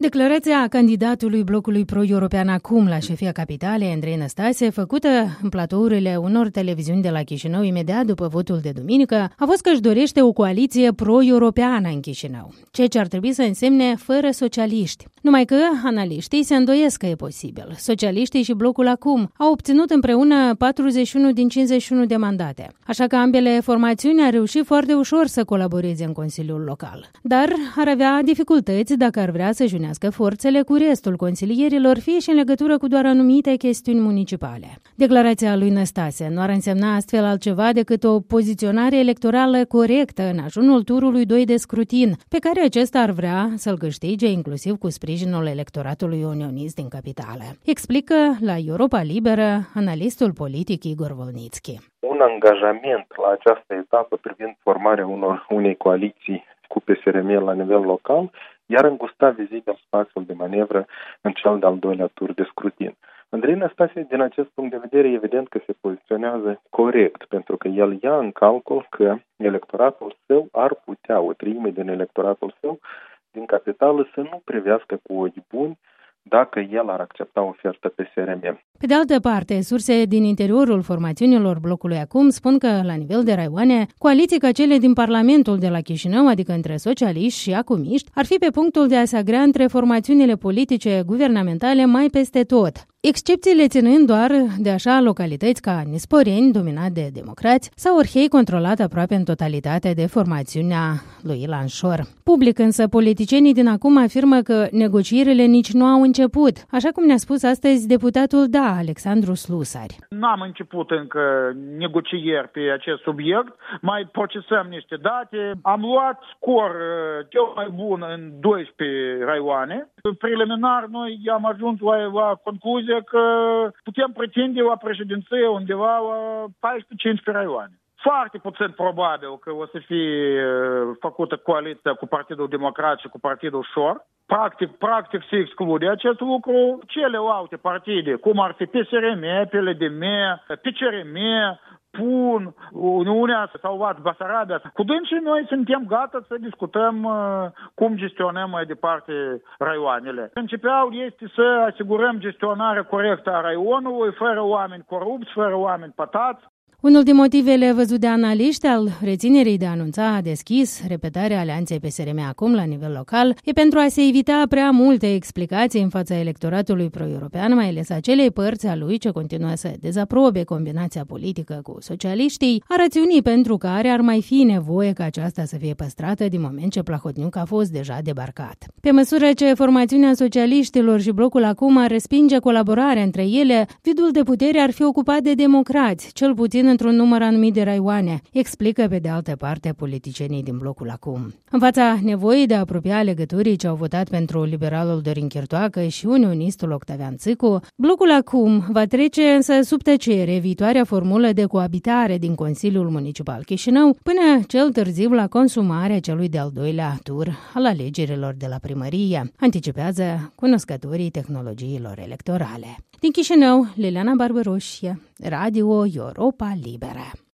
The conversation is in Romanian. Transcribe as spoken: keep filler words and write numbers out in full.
Declarația candidatului blocului pro-european acum la șefia capitalei, Andrei Năstase, făcută în platourile unor televiziuni de la Chișinău imediat după votul de duminică, a fost că își dorește o coaliție pro-europeană în Chișinău, ceea ce ar trebui să însemne fără socialiști. Numai că analiștii se îndoiesc că e posibil. Socialiștii și blocul acum au obținut împreună patruzeci și unu din cincizeci și unu de mandate, așa că ambele formațiuni au reușit foarte ușor să colaboreze în Consiliul Local. Dar ar avea dificultăți dacă ar vrea să-și unească forțele cu restul consilierilor, fie și în legătură cu doar anumite chestiuni municipale. Declarația lui Năstase nu ar însemna astfel altceva decât o poziționare electorală corectă în ajunul turului doi de scrutin, pe care acesta ar vrea să-l câștige inclusiv cu sprijinul electoratului unionist din capitală. Explică la Europa Liberă analistul politic Igor Volnitski. Un angajament la această etapă privind formarea unor, unei coaliții cu P S R M la nivel local iar îngusta vizibil spațiul de manevră în cel de-al doilea tur de scrutin. Andrei Năstase, din acest punct de vedere, evident că se poziționează corect, pentru că el ia în calcul că electoratul său ar putea, o treime din electoratul său din capitală, să nu privească cu ochi buni dacă el ar accepta oferta P S R M. Pe de altă parte, surse din interiorul formațiunilor blocului acum spun că, la nivel de raioane, coaliții ca cele din Parlamentul de la Chișinău, adică între socialiști și acumiști, ar fi pe punctul de a se agrea între formațiunile politice guvernamentale mai peste tot. Excepțiile ținând doar de așa localități ca Nisporeni, dominat de democrați, sau Orhei, controlat aproape în totalitate de formațiunea lui Ilan Șor. Public însă, politicienii din acum afirmă că negocierile nici nu au început, așa cum ne-a spus astăzi deputatul D A, Alexandru Slusari. N-am început încă negocieri pe acest subiect, mai procesăm niște date. Am luat scor cel mai bun în doisprezece raioane. Preliminar, noi am ajuns la, la concluzie că putem pretinde la președinție undeva la paisprezece cincisprezece raioane. Foarte puțin probabil că o să fie făcută coaliția cu Partidul Democrat și cu Partidul Șor. Practic, practic se exclude acest lucru. Celelalte partide, cum ar fi P S R M, P L D M, P C R M, PUN, Uniunea Salvat Basarabia, cu dânsii noi suntem gata să discutăm uh, cum gestionăm mai departe raioanele. Principial este să asigurăm gestionarea corectă a raionului, fără oameni corupți, fără oameni pătați. Unul din motivele văzut de analiști al reținerii de a anunța deschis repetarea alianței P S R M acum la nivel local e pentru a se evita prea multe explicații în fața electoratului pro-european, mai ales acelei părți a lui ce continuă să dezaprobe combinația politică cu socialiștii, a rațiunii pentru care ar mai fi nevoie ca aceasta să fie păstrată din moment ce Plahotniuc a fost deja debarcat. Pe măsură ce formațiunea socialiștilor și blocul acum ar respinge colaborarea între ele, vidul de putere ar fi ocupat de democrați, cel puțin într-un număr anumit de raioane, explică pe de altă parte politicienii din blocul acum. În fața nevoii de a apropia legăturii ce au votat pentru liberalul Dorin Chirtoacă și unionistul Octavian Țicu, blocul acum va trece însă sub tăcere viitoarea formulă de coabitare din Consiliul Municipal Chișinău până cel târziu la consumarea celui de-al doilea tur al alegerilor de la primărie, anticipează cunoscătorii tehnologiilor electorale. Din Chișinău, Liliana Barbaroșie, Radio Europa Liberă.